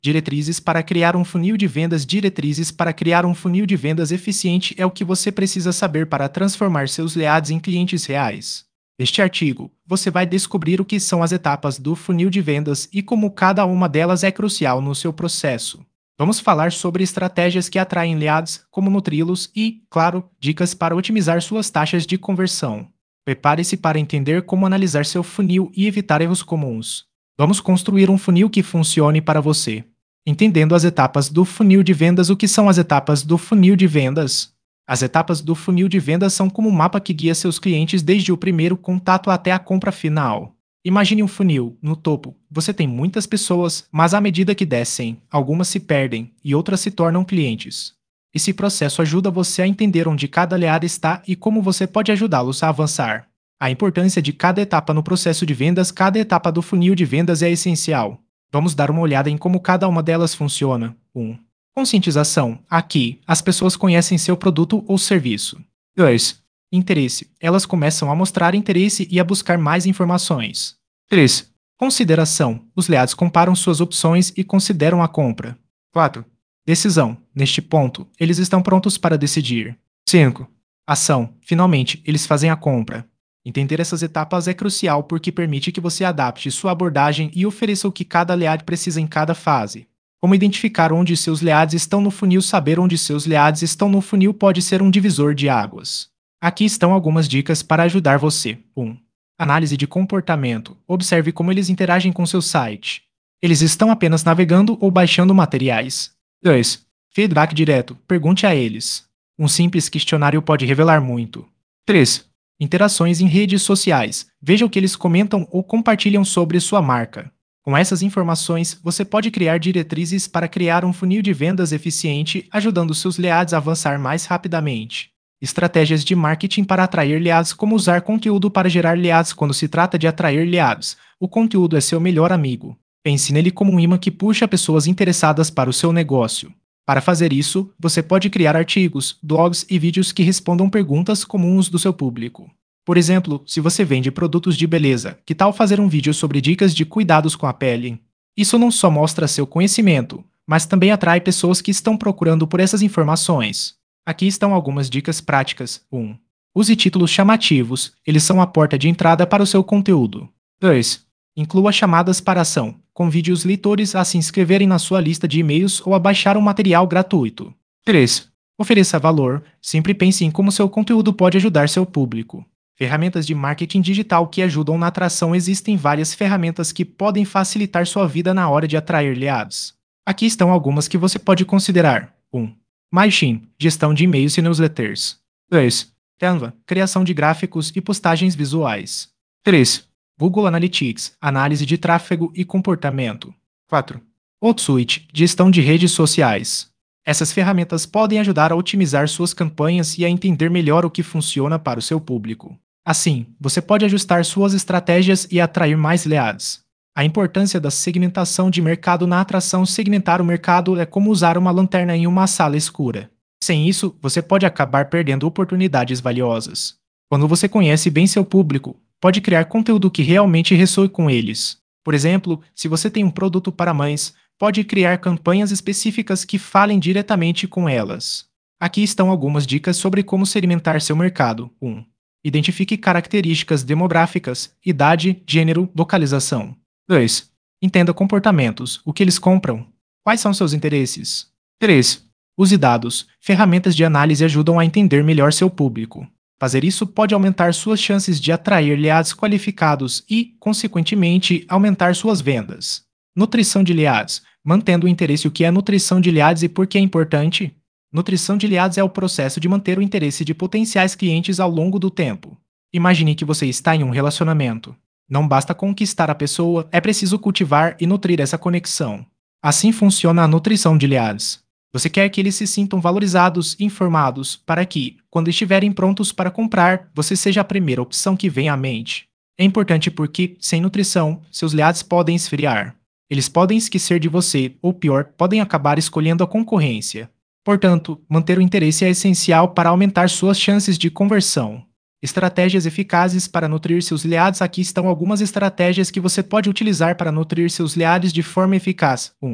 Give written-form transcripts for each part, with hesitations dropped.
Diretrizes para criar um funil de vendas. Diretrizes para criar um funil de vendas eficiente é o que você precisa saber para transformar seus leads em clientes reais. Neste artigo, você vai descobrir o que são as etapas do funil de vendas e como cada uma delas é crucial no seu processo. Vamos falar sobre estratégias que atraem leads, como nutri-los e, claro, dicas para otimizar suas taxas de conversão. Prepare-se para entender como analisar seu funil e evitar erros comuns. Vamos construir um funil que funcione para você. Entendendo as etapas do funil de vendas. O que são as etapas do funil de vendas? As etapas do funil de vendas são como um mapa que guia seus clientes desde o primeiro contato até a compra final. Imagine um funil. No topo, você tem muitas pessoas, mas à medida que descem, algumas se perdem e outras se tornam clientes. Esse processo ajuda você a entender onde cada lead está e como você pode ajudá-los a avançar. A importância de cada etapa no processo de vendas. Cada etapa do funil de vendas é essencial. Vamos dar uma olhada em como cada uma delas funciona. 1. Conscientização. Aqui, as pessoas conhecem seu produto ou serviço. 2. Interesse. Elas começam a mostrar interesse e a buscar mais informações. 3. Consideração. Os leads comparam suas opções e consideram a compra. 4. Decisão. Neste ponto, eles estão prontos para decidir. 5. Ação. Finalmente, eles fazem a compra. Entender essas etapas é crucial porque permite que você adapte sua abordagem e ofereça o que cada lead precisa em cada fase. Como identificar onde seus leads estão no funil? Saber onde seus leads estão no funil pode ser um divisor de águas. Aqui estão algumas dicas para ajudar você. 1. Análise de comportamento. Observe como eles interagem com seu site. Eles estão apenas navegando ou baixando materiais. 2. Feedback direto. Pergunte a eles. Um simples questionário pode revelar muito. 3. Interações em redes sociais. Veja o que eles comentam ou compartilham sobre sua marca. Com essas informações, você pode criar diretrizes para criar um funil de vendas eficiente, ajudando seus leads a avançar mais rapidamente. Estratégias de marketing para atrair leads. Como usar conteúdo para gerar leads? Quando se trata de atrair leads, o conteúdo é seu melhor amigo. Pense nele como um imã que puxa pessoas interessadas para o seu negócio. Para fazer isso, você pode criar artigos, blogs e vídeos que respondam perguntas comuns do seu público. Por exemplo, se você vende produtos de beleza, que tal fazer um vídeo sobre dicas de cuidados com a pele? Isso não só mostra seu conhecimento, mas também atrai pessoas que estão procurando por essas informações. Aqui estão algumas dicas práticas. 1. Use títulos chamativos, eles são a porta de entrada para o seu conteúdo. 2. Inclua chamadas para ação. Convide os leitores a se inscreverem na sua lista de e-mails ou a baixar um material gratuito. 3. Ofereça valor. Sempre pense em como seu conteúdo pode ajudar seu público. Ferramentas de marketing digital que ajudam na atração. Existem várias ferramentas que podem facilitar sua vida na hora de atrair leads. Aqui estão algumas que você pode considerar. 1. MailChimp, gestão de e-mails e newsletters. 2. Canva, criação de gráficos e postagens visuais. 3. Google Analytics, análise de tráfego e comportamento. 4. Outsuite, gestão de redes sociais. Essas ferramentas podem ajudar a otimizar suas campanhas e a entender melhor o que funciona para o seu público. Assim, você pode ajustar suas estratégias e atrair mais leads. A importância da segmentação de mercado na atração. Segmentar o mercado é como usar uma lanterna em uma sala escura. Sem isso, você pode acabar perdendo oportunidades valiosas. Quando você conhece bem seu público, pode criar conteúdo que realmente ressoe com eles. Por exemplo, se você tem um produto para mães, pode criar campanhas específicas que falem diretamente com elas. Aqui estão algumas dicas sobre como segmentar seu mercado. 1. Identifique características demográficas, idade, gênero, localização. 2. Entenda comportamentos, o que eles compram. Quais são seus interesses? 3. Use dados. Ferramentas de análise ajudam a entender melhor seu público. Fazer isso pode aumentar suas chances de atrair leads qualificados e, consequentemente, aumentar suas vendas. Nutrição de leads. Mantendo o interesse. O que é nutrição de leads e por que é importante? Nutrição de leads é o processo de manter o interesse de potenciais clientes ao longo do tempo. Imagine que você está em um relacionamento. Não basta conquistar a pessoa, é preciso cultivar e nutrir essa conexão. Assim funciona a nutrição de leads. Você quer que eles se sintam valorizados e informados para que, quando estiverem prontos para comprar, você seja a primeira opção que vem à mente. É importante porque, sem nutrição, seus leads podem esfriar. Eles podem esquecer de você, ou pior, podem acabar escolhendo a concorrência. Portanto, manter o interesse é essencial para aumentar suas chances de conversão. Estratégias eficazes para nutrir seus leads. Aqui estão algumas estratégias que você pode utilizar para nutrir seus leads de forma eficaz. 1.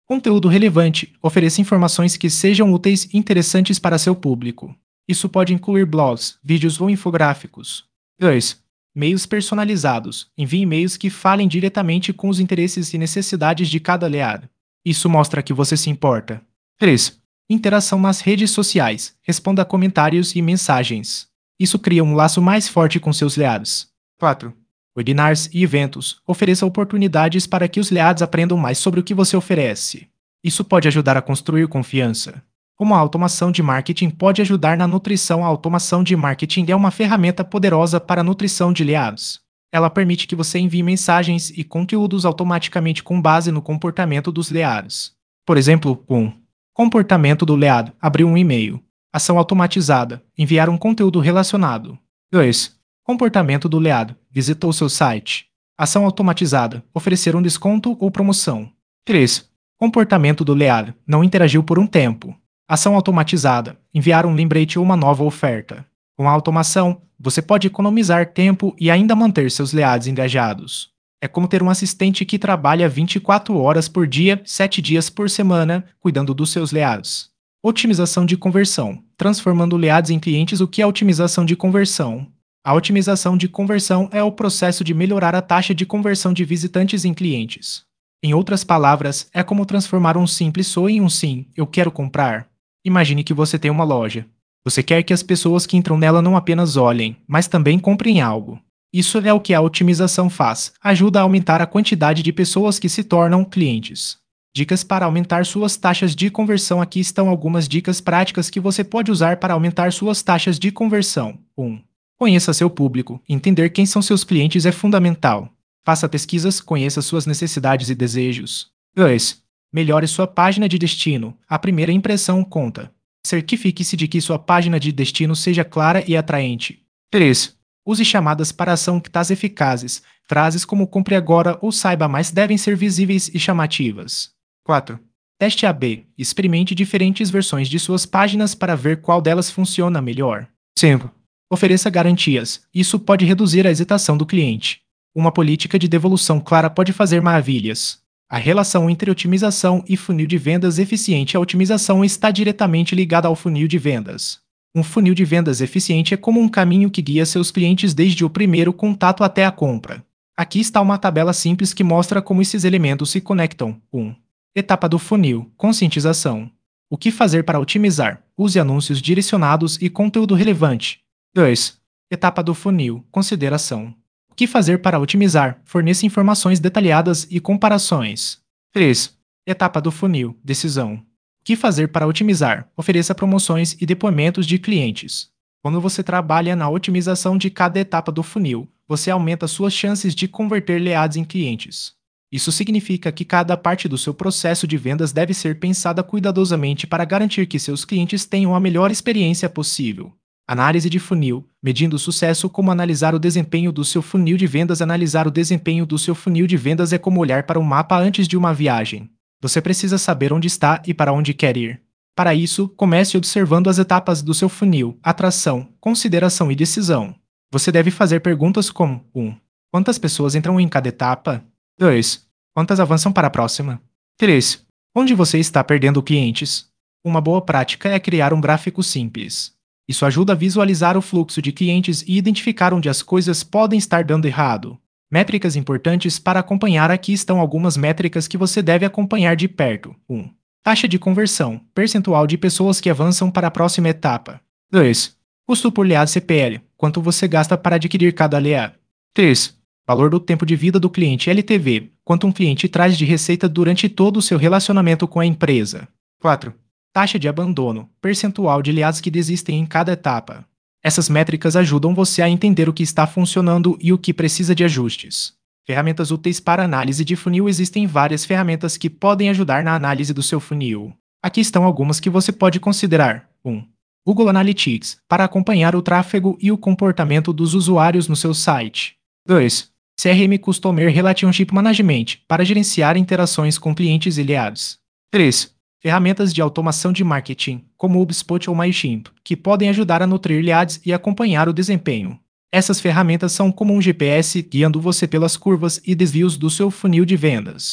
Conteúdo relevante. Ofereça informações que sejam úteis e interessantes para seu público. Isso pode incluir blogs, vídeos ou infográficos. 2. Meios personalizados. Envie e-mails que falem diretamente com os interesses e necessidades de cada aliado. Isso mostra que você se importa. 3. Interação nas redes sociais. Responda a comentários e mensagens. Isso cria um laço mais forte com seus leados. 4. Webinars e eventos. Ofereça oportunidades para que os leads aprendam mais sobre o que você oferece. Isso pode ajudar a construir confiança. Como a automação de marketing pode ajudar na nutrição, a automação de marketing é uma ferramenta poderosa para a nutrição de leads. Ela permite que você envie mensagens e conteúdos automaticamente com base no comportamento dos leads. Por exemplo, comportamento do lead, abrir um e-mail. Ação automatizada, enviar um conteúdo relacionado. 2. Comportamento do lead, visitou seu site. Ação automatizada, oferecer um desconto ou promoção. 3. Comportamento do lead, não interagiu por um tempo. Ação automatizada, enviar um lembrete ou uma nova oferta. Com a automação, você pode economizar tempo e ainda manter seus leads engajados. É como ter um assistente que trabalha 24 horas por dia, 7 dias por semana, cuidando dos seus leads. Otimização de conversão, transformando leads em clientes. O que é otimização de conversão? A otimização de conversão é o processo de melhorar a taxa de conversão de visitantes em clientes. Em outras palavras, é como transformar um simples "oi" em um "sim, eu quero comprar". Imagine que você tem uma loja. Você quer que as pessoas que entram nela não apenas olhem, mas também comprem algo. Isso é o que a otimização faz, ajuda a aumentar a quantidade de pessoas que se tornam clientes. Dicas para aumentar suas taxas de conversão. Aqui estão algumas dicas práticas que você pode usar para aumentar suas taxas de conversão. 1. Conheça seu público. Entender quem são seus clientes é fundamental. Faça pesquisas, conheça suas necessidades e desejos. 2. Melhore sua página de destino. A primeira impressão conta. Certifique-se de que sua página de destino seja clara e atraente. 3. Use chamadas para ação eficazes. Frases como "compre agora" ou "saiba mais" devem ser visíveis e chamativas. 4. Teste A/B. Experimente diferentes versões de suas páginas para ver qual delas funciona melhor. 5. Ofereça garantias. Isso pode reduzir a hesitação do cliente. Uma política de devolução clara pode fazer maravilhas. A relação entre otimização e funil de vendas eficiente. A otimização está diretamente ligada ao funil de vendas. Um funil de vendas eficiente é como um caminho que guia seus clientes desde o primeiro contato até a compra. Aqui está uma tabela simples que mostra como esses elementos se conectam. 1. Etapa do funil. Conscientização. O que fazer para otimizar? Use anúncios direcionados e conteúdo relevante. 2. Etapa do funil. Consideração. O que fazer para otimizar? Forneça informações detalhadas e comparações. 3. Etapa do funil. Decisão. O que fazer para otimizar? Ofereça promoções e depoimentos de clientes. Quando você trabalha na otimização de cada etapa do funil, você aumenta suas chances de converter leads em clientes. Isso significa que cada parte do seu processo de vendas deve ser pensada cuidadosamente para garantir que seus clientes tenham a melhor experiência possível. Análise de funil. Medindo o sucesso. Como analisar o desempenho do seu funil de vendas? Analisar o desempenho do seu funil de vendas é como olhar para um mapa antes de uma viagem. Você precisa saber onde está e para onde quer ir. Para isso, comece observando as etapas do seu funil: atração, consideração e decisão. Você deve fazer perguntas como: 1. Quantas pessoas entram em cada etapa? 2. Quantas avançam para a próxima? 3. Onde você está perdendo clientes? Uma boa prática é criar um gráfico simples. Isso ajuda a visualizar o fluxo de clientes e identificar onde as coisas podem estar dando errado. Métricas importantes para acompanhar. Aqui estão algumas métricas que você deve acompanhar de perto. 1. Taxa de conversão, percentual de pessoas que avançam para a próxima etapa. 2. Custo por lead CPL, quanto você gasta para adquirir cada lead. 3. Valor do tempo de vida do cliente LTV, quanto um cliente traz de receita durante todo o seu relacionamento com a empresa. 4. Taxa de abandono, percentual de leads que desistem em cada etapa. Essas métricas ajudam você a entender o que está funcionando e o que precisa de ajustes. Ferramentas úteis para análise de funil. Existem várias ferramentas que podem ajudar na análise do seu funil. Aqui estão algumas que você pode considerar. 1. Google Analytics, para acompanhar o tráfego e o comportamento dos usuários no seu site. 2. CRM Customer Relationship Management, para gerenciar interações com clientes e leads. 3. Ferramentas de automação de marketing, como HubSpot ou Mailchimp, que podem ajudar a nutrir leads e acompanhar o desempenho. Essas ferramentas são como um GPS guiando você pelas curvas e desvios do seu funil de vendas.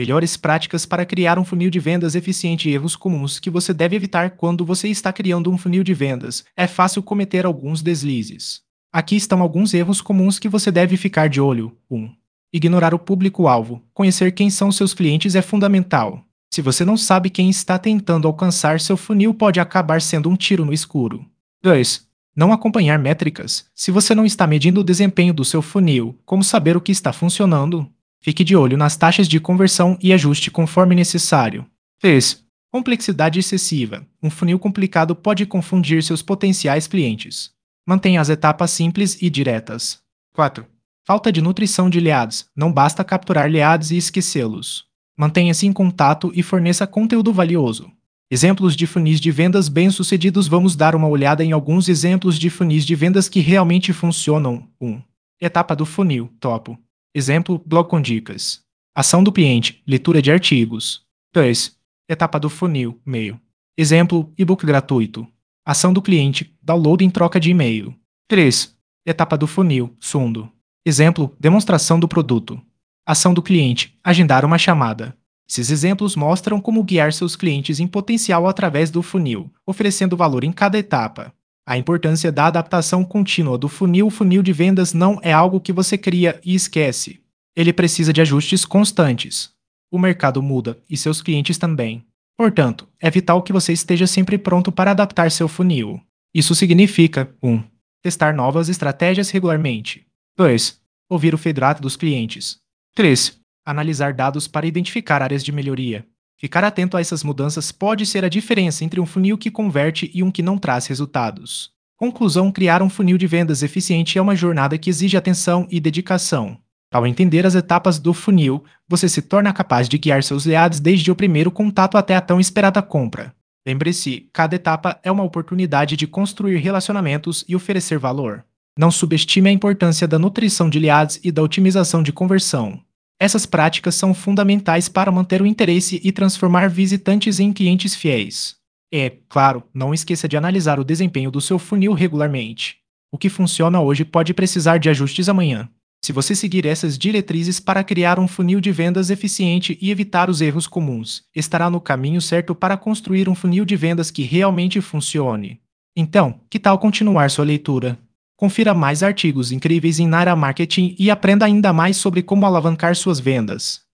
Melhores práticas para criar um funil de vendas eficiente e erros comuns que você deve evitar quando você está criando um funil de vendas. É fácil cometer alguns deslizes. Aqui estão alguns erros comuns que você deve ficar de olho. 1. Ignorar o público-alvo. Conhecer quem são seus clientes é fundamental. Se você não sabe quem está tentando alcançar seu funil, pode acabar sendo um tiro no escuro. 2. Não acompanhar métricas. Se você não está medindo o desempenho do seu funil, como saber o que está funcionando? Fique de olho nas taxas de conversão e ajuste conforme necessário. 3. Complexidade excessiva. Um funil complicado pode confundir seus potenciais clientes. Mantenha as etapas simples e diretas. 4. Falta de nutrição de leads. Não basta capturar leads e esquecê-los. Mantenha-se em contato e forneça conteúdo valioso. Exemplos de funis de vendas bem-sucedidos. Vamos dar uma olhada em alguns exemplos de funis de vendas que realmente funcionam. 1. Etapa do funil, topo. Exemplo, blog com dicas. Ação do cliente, leitura de artigos. 2. Etapa do funil, meio. Exemplo, e-book gratuito. Ação do cliente, download em troca de e-mail. 3. Etapa do funil, fundo. Exemplo, demonstração do produto. Ação do cliente, agendar uma chamada. Esses exemplos mostram como guiar seus clientes em potencial através do funil, oferecendo valor em cada etapa. A importância da adaptação contínua do funil. O funil de vendas não é algo que você cria e esquece. Ele precisa de ajustes constantes. O mercado muda e seus clientes também. Portanto, é vital que você esteja sempre pronto para adaptar seu funil. Isso significa 1. Testar novas estratégias regularmente. 2. Ouvir o feedback dos clientes. 3. Analisar dados para identificar áreas de melhoria. Ficar atento a essas mudanças pode ser a diferença entre um funil que converte e um que não traz resultados. Conclusão: criar um funil de vendas eficiente é uma jornada que exige atenção e dedicação. Ao entender as etapas do funil, você se torna capaz de guiar seus leads desde o primeiro contato até a tão esperada compra. Lembre-se, cada etapa é uma oportunidade de construir relacionamentos e oferecer valor. Não subestime a importância da nutrição de leads e da otimização de conversão. Essas práticas são fundamentais para manter o interesse e transformar visitantes em clientes fiéis. E, claro, não esqueça de analisar o desempenho do seu funil regularmente. O que funciona hoje pode precisar de ajustes amanhã. Se você seguir essas diretrizes para criar um funil de vendas eficiente e evitar os erros comuns, estará no caminho certo para construir um funil de vendas que realmente funcione. Então, que tal continuar sua leitura? Confira mais artigos incríveis em Naira Marketing e aprenda ainda mais sobre como alavancar suas vendas.